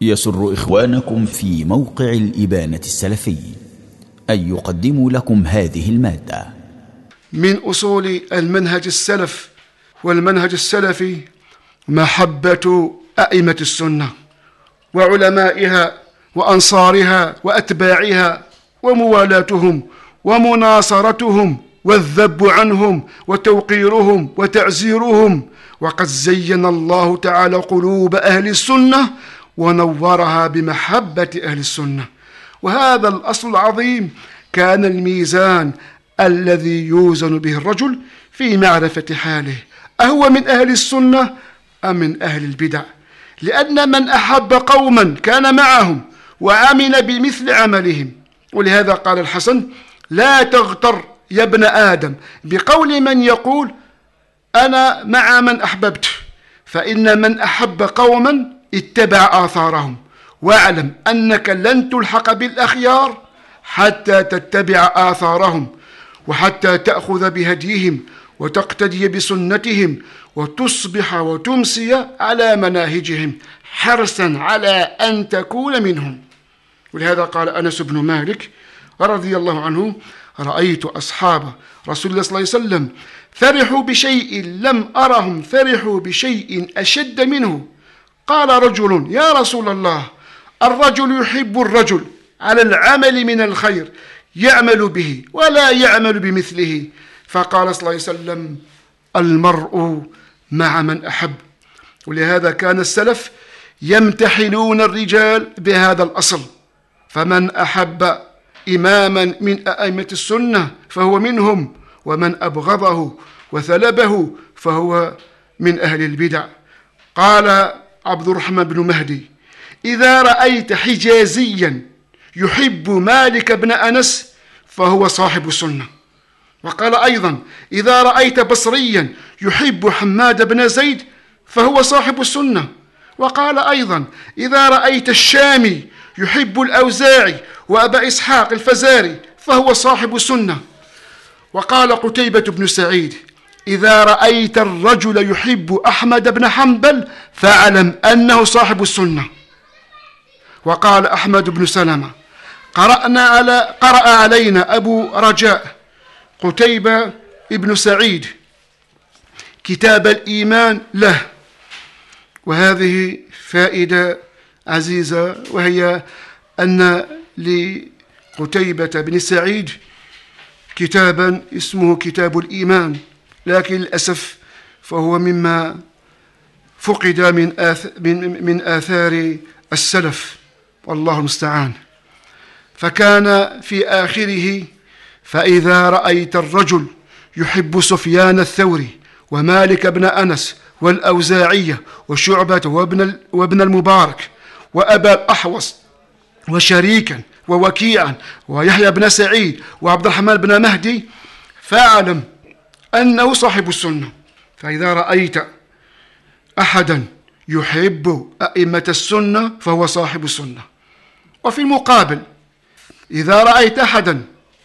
يسر إخوانكم في موقع الإبانة السلفي أن يقدموا لكم هذه المادة. من أصول المنهج السلف والمنهج السلفي محبة أئمة السنة وعلمائها وأنصارها وأتباعها وموالاتهم ومناصرتهم والذب عنهم وتوقيرهم وتعزيرهم. وقد زين الله تعالى قلوب أهل السنة ونورها بمحبة أهل السنة، وهذا الأصل العظيم كان الميزان الذي يوزن به الرجل في معرفة حاله، أهو من أهل السنة أم من أهل البدع؟ لأن من أحب قوما كان معهم وعمل بمثل عملهم. ولهذا قال الحسن: لا تغتر يا ابن آدم بقول من يقول أنا مع من أحببت، فإن من أحب قوما اتبع آثارهم، واعلم أنك لن تلحق بالأخيار حتى تتبع آثارهم، وحتى تأخذ بهديهم وتقتدي بسنتهم وتصبح وتمسي على مناهجهم حرصا على أن تكون منهم. ولهذا قال أنس بن مالك رضي الله عنه: رأيت أصحاب رسول الله صلى الله عليه وسلم فرحوا بشيء لم أرهم فرحوا بشيء أشد منه. قال رجل: يا رسول الله، الرجل يحب الرجل على العمل من الخير يعمل به ولا يعمل بمثله. فقال صلى الله عليه وسلم: المرء مع من أحب. ولهذا كان السلف يمتحنون الرجال بهذا الأصل، فمن أحب إماما من أئمة السنة فهو منهم، ومن أبغضه وثلبه فهو من أهل البدع. قال عبد الرحمن بن مهدي: إذا رأيت حجازيا يحب مالك بن أنس فهو صاحب السنة. وقال أيضا: إذا رأيت بصريا يحب حماد بن زيد فهو صاحب السنة. وقال أيضا: إذا رأيت الشامي يحب الأوزاعي وأبا إسحاق الفزاري فهو صاحب السنة. وقال قتيبة بن سعيد: إذا رأيت الرجل يحب أحمد بن حنبل فاعلم أنه صاحب السنة. وقال أحمد بن سلمة: قرأ علينا أبو رجاء قتيبة بن سعيد كتاب الإيمان له. وهذه فائدة عزيزة، وهي أن لقتيبة بن سعيد كتابا اسمه كتاب الإيمان، لكن للأسف فهو مما فقد من آثار السلف، والله المستعان. فكان في آخره: فإذا رأيت الرجل يحب سفيان الثوري ومالك بن أنس والأوزاعية وشعبة وابن المبارك وأبا الأحوص وشريكا ووكيعا ويحيى بن سعيد وعبد الرحمن بن مهدي فاعلم أنه صاحب السنة. فإذا رأيت أحدا يحب أئمة السنة فهو صاحب السنة. وفي المقابل: إذا رأيت أحدا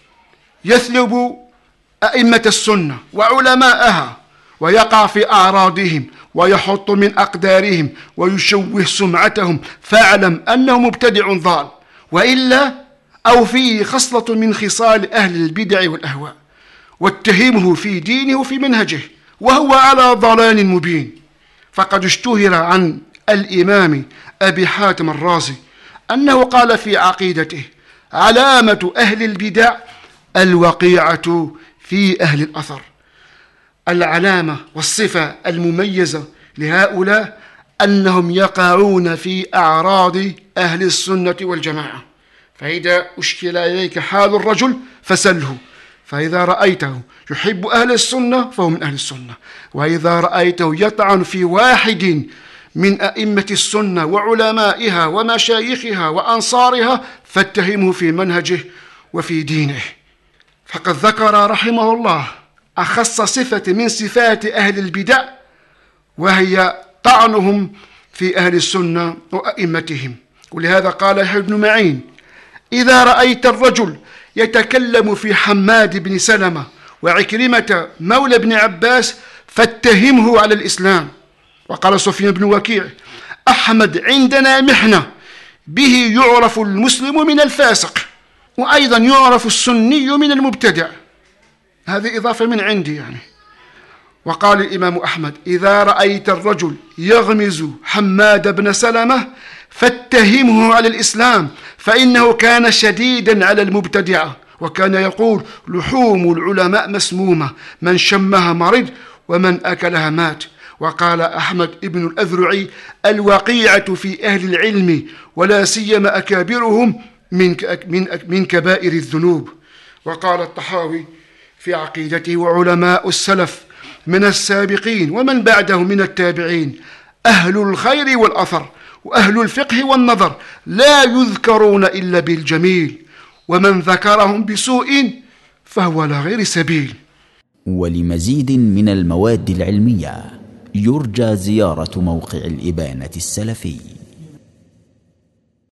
يثلب أئمة السنة وعلماءها ويقع في أعراضهم ويحط من أقدارهم ويشوه سمعتهم فاعلم أنه مبتدع ضال، وإلا أو فيه خصلة من خصال أهل البدع والأهواء، واتهمه في دينه وفي منهجه وهو على ضلال مبين. فقد اشتهر عن الإمام أبي حاتم الرازي أنه قال في عقيدته: علامة أهل البدع الوقيعة في أهل الأثر. العلامة والصفة المميزة لهؤلاء أنهم يقعون في أعراض أهل السنة والجماعة. فإذا أشكل إليك حال الرجل فسله، فإذا رأيته يحب أهل السنة فهو من أهل السنة، وإذا رأيته يطعن في واحد من أئمة السنة وعلمائها ومشايخها وأنصارها فاتهمه في منهجه وفي دينه. فقد ذكر رحمه الله أخص صفة من صفات أهل البدع، وهي طعنهم في أهل السنة وأئمتهم. ولهذا قال يحيى بن معين: إذا رأيت الرجل يتكلم في حماد بن سلمة وعكرمة مولى بن عباس فاتهمه على الإسلام. وقال سفيان بن وكيع: أحمد عندنا محنة به يعرف المسلم من الفاسق، وأيضا يعرف السني من المبتدع. هذه إضافة من عندي يعني. وقال الإمام أحمد: إذا رأيت الرجل يغمز حماد بن سلمة فاتهمه على الإسلام، فإنه كان شديدا على المبتدعة، وكان يقول: لحوم العلماء مسمومة، من شمها مرض ومن أكلها مات. وقال أحمد ابن الأذرعي: الوقيعة في أهل العلم ولا سيما أكابرهم من كبائر الذنوب. وقال الطحاوي في عقيدته: وعلماء السلف من السابقين ومن بعدهم من التابعين أهل الخير والأثر وأهل الفقه والنظر لا يذكرون إلا بالجميل، ومن ذكرهم بسوء فهو على غير سبيل. ولمزيد من المواد العلمية يرجى زيارة موقع الإبانة السلفي.